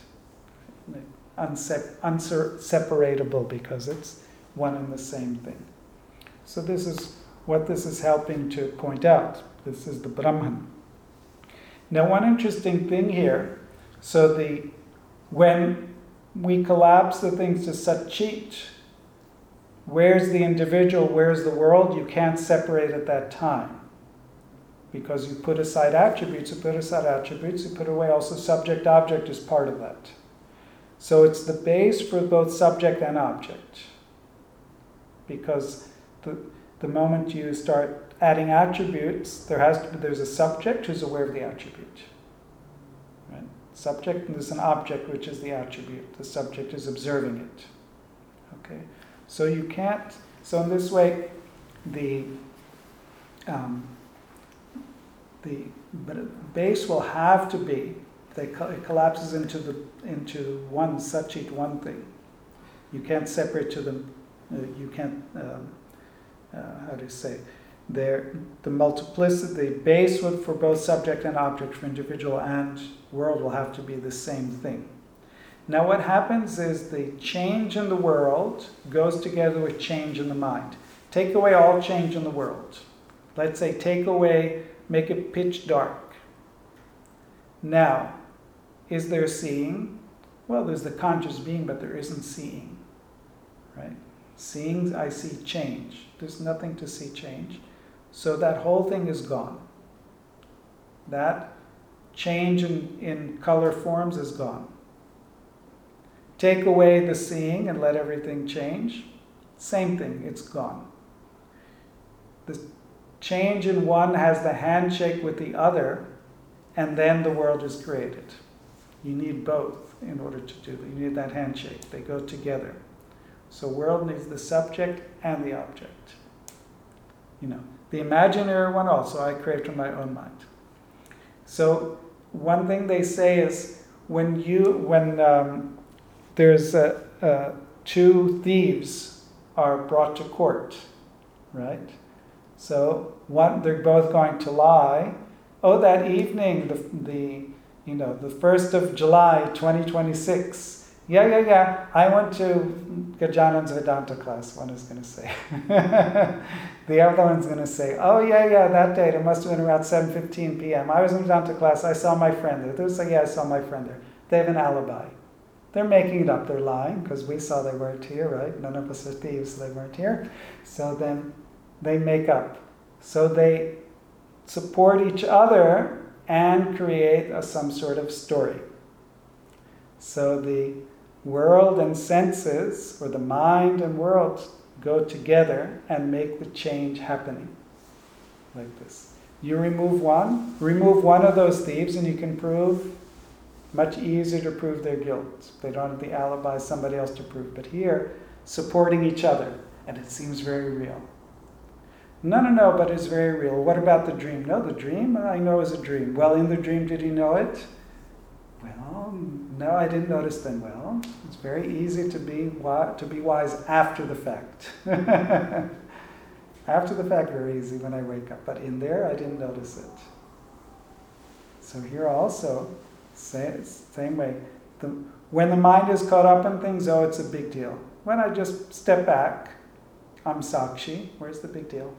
Unseparable, because it's one and the same thing. So this is what this is helping to point out. This is the Brahman. Now one interesting thing here, so when we collapse the things to Satchit, where's the individual, where's the world? You can't separate at that time. Because you put aside attributes, you put away also subject-object is part of that. So it's the base for both subject and object. Because the moment you start adding attributes, there's a subject who's aware of the attribute. Right? Subject, and there's an object which is the attribute. The subject is observing it. Okay? So you can't, so in this way, the base will have to be, it collapses into one Satchit, one thing. You can't separate to them, you can't, how do you say, the multiplicity, the base for both subject and object, for individual and world, will have to be the same thing. Now what happens is the change in the world goes together with change in the mind. Take away all change in the world. Let's say make it pitch dark. Now, is there seeing? Well, there's the conscious being, but there isn't seeing. Right? Seeing, I see change. There's nothing to see change. So that whole thing is gone. That change in color forms is gone. Take away the seeing and let everything change. Same thing, it's gone. The change in one has the handshake with the other, and then the world is created. You need both in order to do that. You need that handshake. They go together. So world needs the subject and the object. The imaginary one also I create from my own mind. So one thing they say is when there's two thieves are brought to court, right? So they're both going to lie. Oh, that evening, the 1st of July, 2026. Yeah. I went to Gajanan's Vedanta class, one is going to say. The other one's going to say, oh, yeah, that date, it must have been around 7:15 p.m. I was in Vedanta class, I saw my friend there. They'll say, yeah, I saw my friend there. They have an alibi. They're making it up, they're lying, because we saw they weren't here, right? None of us are thieves, they weren't here. So then they make up. So they support each other and create some sort of story. So the world and senses, or the mind and world, go together and make the change happening. Like this. You remove one of those thieves, and you can prove, much easier to prove their guilt. They don't have the alibi, somebody else to prove. But here, supporting each other, and it seems very real. No, but it's very real. What about the dream? No, the dream, I know is a dream. Well, in the dream, did he know it? Well, no, I didn't notice then. Well, it's very easy to be wise after the fact. After the fact, very easy when I wake up. But in there, I didn't notice it. So here also, same way. When the mind is caught up in things, oh, it's a big deal. When I just step back, I'm Sakshi. Where's the big deal?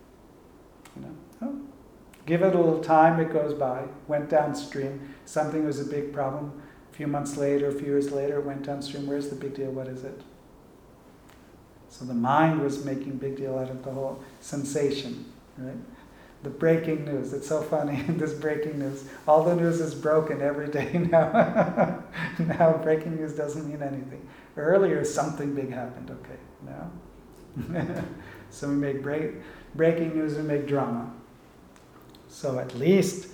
Give it a little time, it goes by. Went downstream. Something was a big problem. A few months later, a few years later, it went downstream. Where's the big deal? What is it? So the mind was making big deal out of the whole sensation, right? The breaking news. It's so funny, this breaking news. All the news is broken every day now. Now breaking news doesn't mean anything. Earlier, something big happened. Okay, now? So we make breaking news and make drama. So at least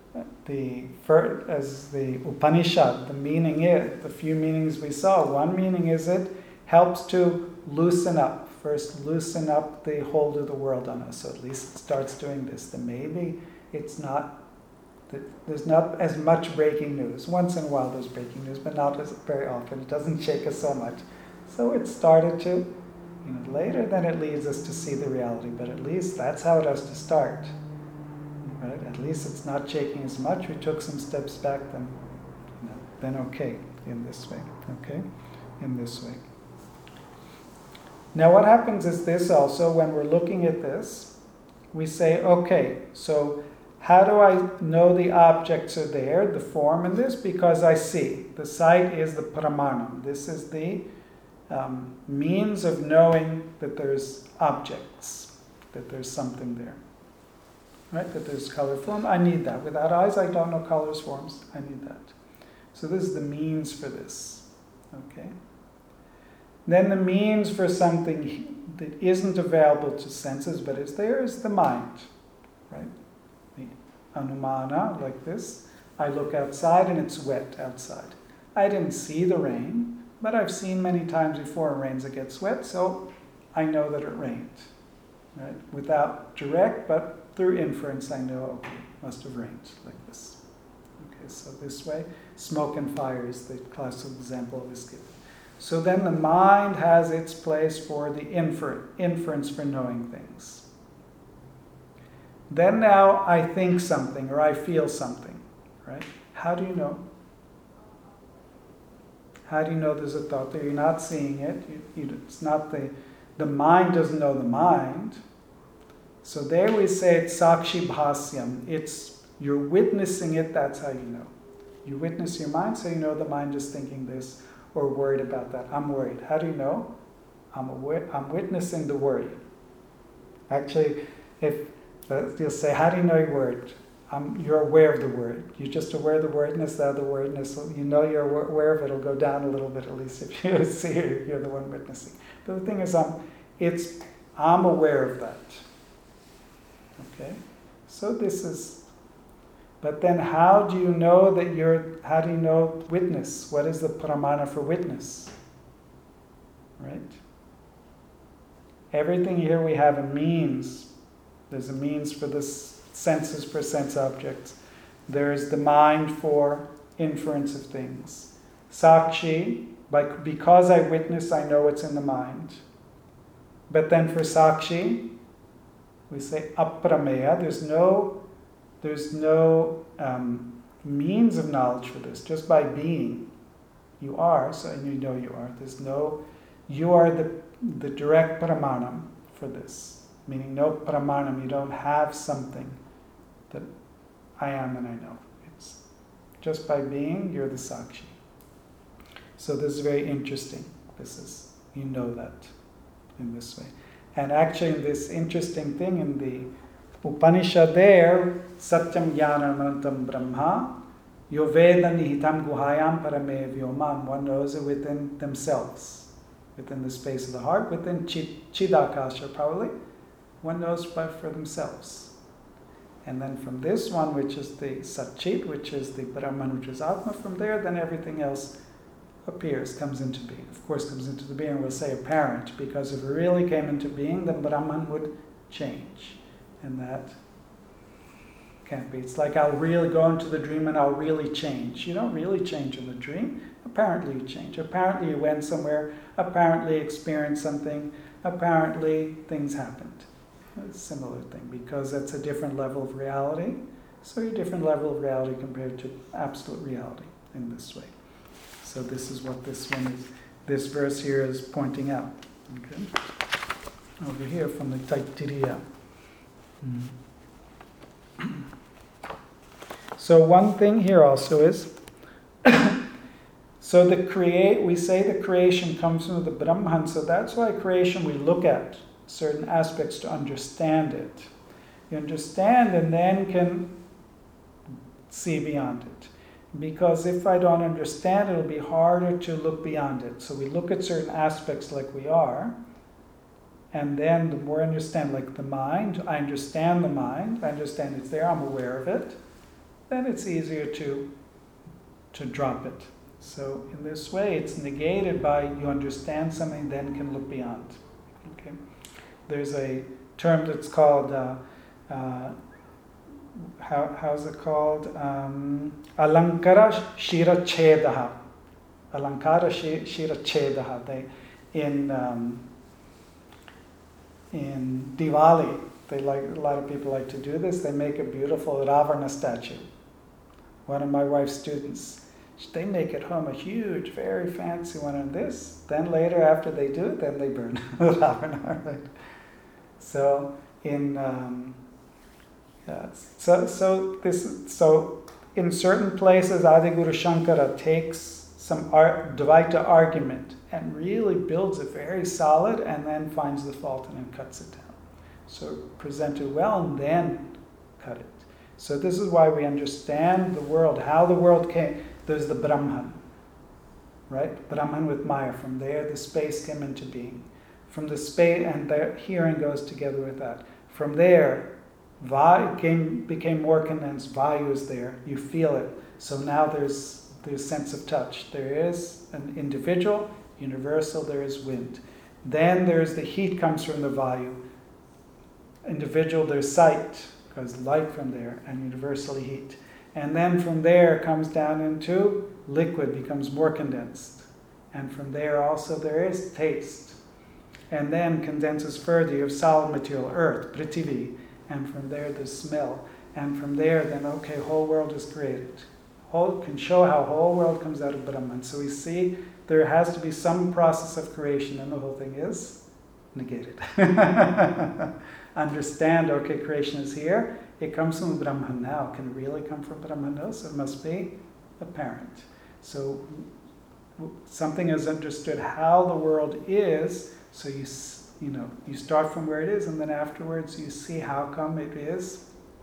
as the Upanishad, the meaning is, the few meanings we saw, one meaning is it helps to loosen up. First, loosen up the hold of the world on us. So at least it starts doing this. Then maybe there's not as much breaking news. Once in a while there's breaking news, but not very often. It doesn't shake us so much. So it started to, later then it leads us to see the reality. But at least that's how it has to start. Right? At least it's not shaking as much. We took some steps back, then okay, in this way. Okay? In this way. Now what happens is this also, when we're looking at this, we say, okay, so how do I know the objects are there, the form in this? Because I see. The sight is the pramanam. This is the means of knowing that there's objects, that there's something there. Right? That there's color, form. I need that. Without eyes, I don't know colors, forms. I need that. So this is the means for this. Okay? Then the means for something that isn't available to senses but is there is the mind. Right? The anumana, like this. I look outside and it's wet outside. I didn't see the rain, but I've seen many times before it rains, it gets wet, so I know that it rained. Right? Without direct, but through inference, I know, okay, it must have rained, like this. Okay, so this way, smoke and fire is the classical example of this given. So then the mind has its place for the inference for knowing things. Then now I think something, or I feel something, right? How do you know? How do you know there's a thought there? You're not seeing it. It's not the mind doesn't know the mind. So there we say it's sakshi bhasyam. It's, you're witnessing it, that's how you know. You witness your mind, so you know the mind is thinking this or worried about that. I'm worried. How do you know? I'm witnessing the worry. Actually, if you'll say, how do you know you're worried? You're aware of the word. You're just aware of the wordness, the other wordness. You know you're aware of it. It'll go down a little bit, at least if you see it, you're the one witnessing. But the thing is, I'm aware of that. Okay? So this is, but then how do you know how do you know witness? What is the pramana for witness? Right? Everything here we have a means. There's a means for the senses for sense objects. There is the mind for inference of things. Sakshi, because I witness, I know what's in the mind. But then for Sakshi, We say aprameya. There's no means of knowledge for this. Just by being, you are. So and you know you are. You are the direct pramanam for this. Meaning no pramanam. You don't have something that I am and I know. It's just by being, you're the sakshi. So this is very interesting. You know that in this way. And actually this interesting thing in the Upanishad there, Satyam Jnanam Anantam Brahma, Yoveda Nihitam Guhayam Parame Vyomam, one knows it within themselves, within the space of the heart, within Chidakasha probably, one knows for themselves. And then from this one, which is the Satchit, which is the Brahman, which is Atma, from there, then everything else appears, comes into being. Of course, comes into the being, we'll say apparent, because if it really came into being, then Brahman would change. And that can't be. It's like I'll really go into the dream and I'll really change. You don't really change in the dream. Apparently you change. Apparently you went somewhere. Apparently experienced something. Apparently things happened. A similar thing, because that's a different level of reality. So your different level of reality compared to absolute reality in this way. So this is what this verse here is pointing out. Okay? Over here from the Taittiriya. So one thing here also is, so we say the creation comes from the Brahman, so that's why creation we look at certain aspects to understand it. You understand and then can see beyond it. Because if I don't understand, it'll be harder to look beyond it. So we look at certain aspects like we are, and then the more I understand, like the mind, I understand the mind, I understand it's there, I'm aware of it, then it's easier to drop it. So in this way, it's negated by you understand something, then can look beyond. Okay? There's a term that's called, how's it called? Alankara Shirachedaha. Alankara Shirachedaha. In Diwali, a lot of people like to do this. They make a beautiful Ravana statue. One of my wife's students, they make at home a huge, very fancy one on this. Then later, after they do it, then they burn Ravana. Right? So so in certain places, Adi Guru Shankara takes some Dvaita argument and really builds it very solid, and then finds the fault and then cuts it down. So present it well and then cut it. So this is why we understand the world, how the world came. There's the Brahman, right? Brahman with Maya. From there, the space came into being. From the space, and the hearing goes together with that. From there, became more condensed. Vayu is there. You feel it. So now there's sense of touch. There is an individual, universal. There is wind. Then there's the heat comes from the Vayu. Individual, there's sight, because light from there, and universally heat. And then from there comes down into liquid, becomes more condensed. And from there also there is taste. And then condenses further, you have solid material, earth, Prithvi. And from there there's smell. And from there then, okay, whole world is created. Can show how whole world comes out of Brahman. So we see there has to be some process of creation, and the whole thing is negated. Understand, okay, creation is here. It comes from Brahman now. Can it really come from Brahman? No, so it must be apparent. So something is understood how the world is, so you start from where it is, and then afterwards you see how come it is.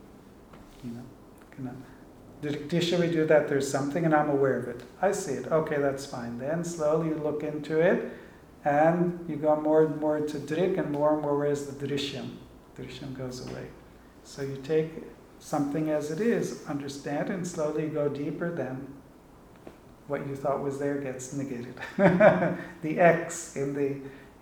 Did we do that? There's something and I'm aware of it. I see it. Okay, that's fine. Then slowly you look into it, and you go more and more to Drik, and more where's the Drishyam? Drishyam goes away. So you take something as it is, understand, and slowly you go deeper, then what you thought was there gets negated. The X in the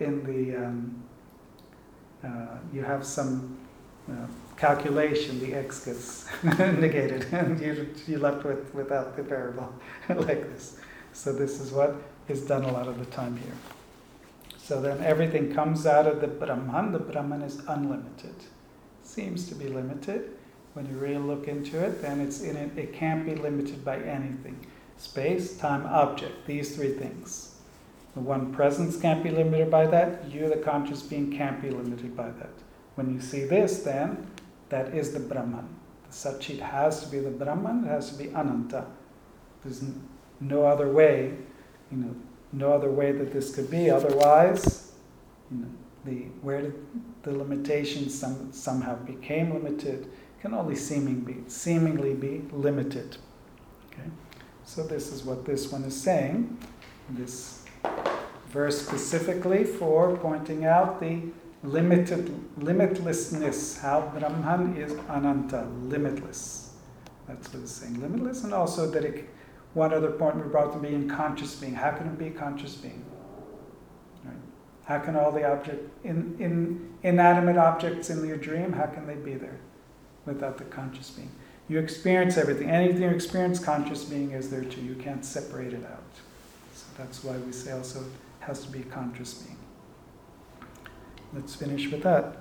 you have some calculation, the X gets negated, and you're left without the variable like this. So this is what is done a lot of the time here. So then everything comes out of the Brahman. The Brahman is unlimited. seems to be limited. When you really look into it, then it can't be limited by anything. Space, time, object, these three things. The one presence can't be limited by that. You, the conscious being, can't be limited by that. When you see this, then, that is the Brahman. The Satchit has to be the Brahman, it has to be Ananta. There's no other way, no other way that this could be. Otherwise, where the limitations somehow became limited can only seemingly be limited. Okay? So this is what this one is saying. This verse specifically for pointing out the limitlessness, how Brahman is Ananta, limitless. That's what it's saying, limitless, and also that one other point we brought to be in conscious being. How can it be conscious being? Right? How can all the inanimate objects in your dream, how can they be there without the conscious being? You experience everything. Anything you experience, conscious being is there too. You can't separate it out. So that's why we say also it has to be a conscious being. Let's finish with that.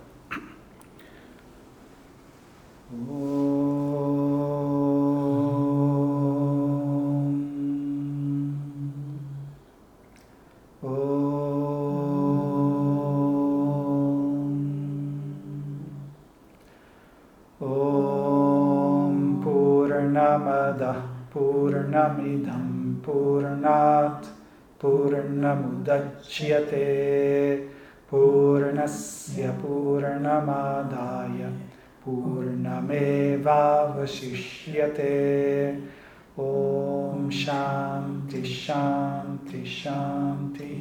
Purnamada Purnamidam Purnat Purnamudachyate Purnasya Purnamadaya Purnamevavashishyate. Om Shanti Shanti Shanti.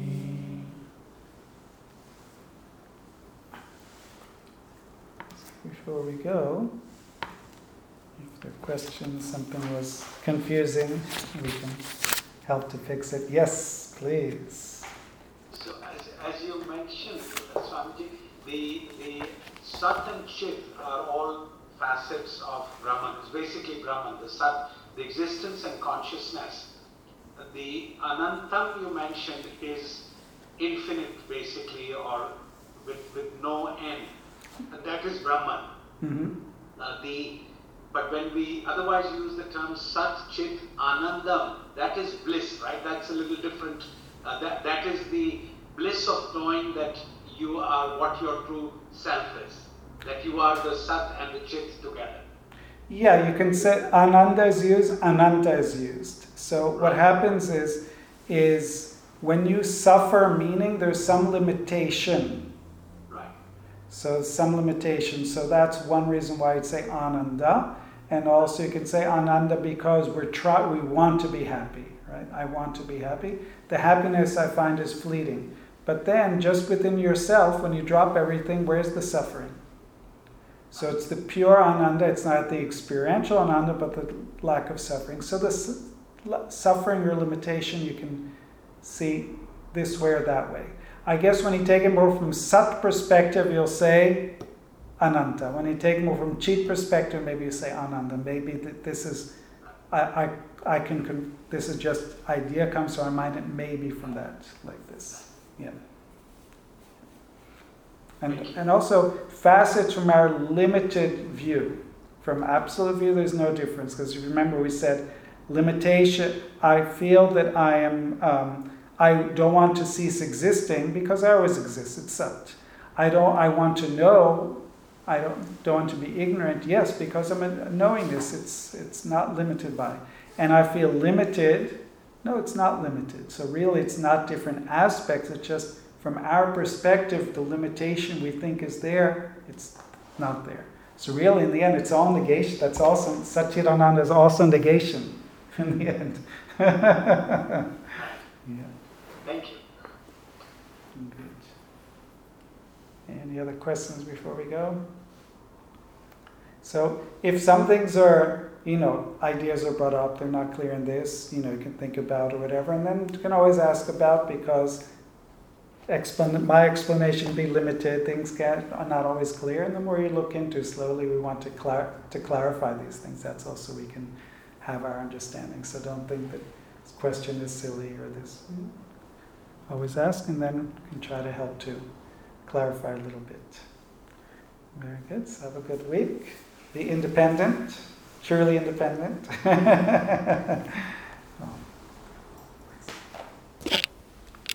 Before we go, if there are questions, something was confusing, we can help to fix it. Yes, please. So as you mentioned, Swamiji, the Sat and Chit are all facets of Brahman. It's basically Brahman, the Sat, the existence and consciousness. The Anantam you mentioned is infinite basically, or with no end. And that is Brahman. Mm-hmm. But when we otherwise use the term Sat, Chit, Anandam, that is bliss, right? That's a little different. That is the bliss of knowing that you are what your true self is. That you are the Sat and the Chit together. Yeah, you can say Ananda is used, Ananta is used. So what happens is when you suffer, meaning there's some limitation. Right. So some limitation. So that's one reason why I'd say Ananda. And also you can say Ananda because we want to be happy, right? I want to be happy. The happiness I find is fleeting. But then just within yourself, when you drop everything, where's the suffering? So it's the pure Ananda, it's not the experiential Ananda, but the lack of suffering. So the suffering or limitation you can see this way or that way. I guess when you take it more from Sat perspective, you'll say Ananta. When you take it more from Chit perspective, maybe you say Ananda. Maybe this is, this is just idea comes to our mind, it may be from that, like this. Yeah. And also facets from our limited view. From absolute view, there's no difference. Because remember we said limitation, I feel that I am, I don't want to cease existing because I always exist, it's Sat. I want to know, I don't want to be ignorant, yes, because I'm knowing this, it's not limited by. And I feel limited, no, it's not limited. So really it's not different aspects, it's just from our perspective, the limitation we think is there, it's not there. So really in the end, it's all negation. That's also, Satchidananda is also negation in the end. Yeah. Thank you. Good. Any other questions before we go? So if some things are, ideas are brought up, they're not clear in this, you can think about or whatever, and then you can always ask about because my explanation can be limited, things are not always clear, and the more you look into slowly, we want to clarify these things. That's also we can have our understanding. So don't think that this question is silly or this. Always ask, and then we can try to help to clarify a little bit. Very good. So have a good week. Be independent, truly independent.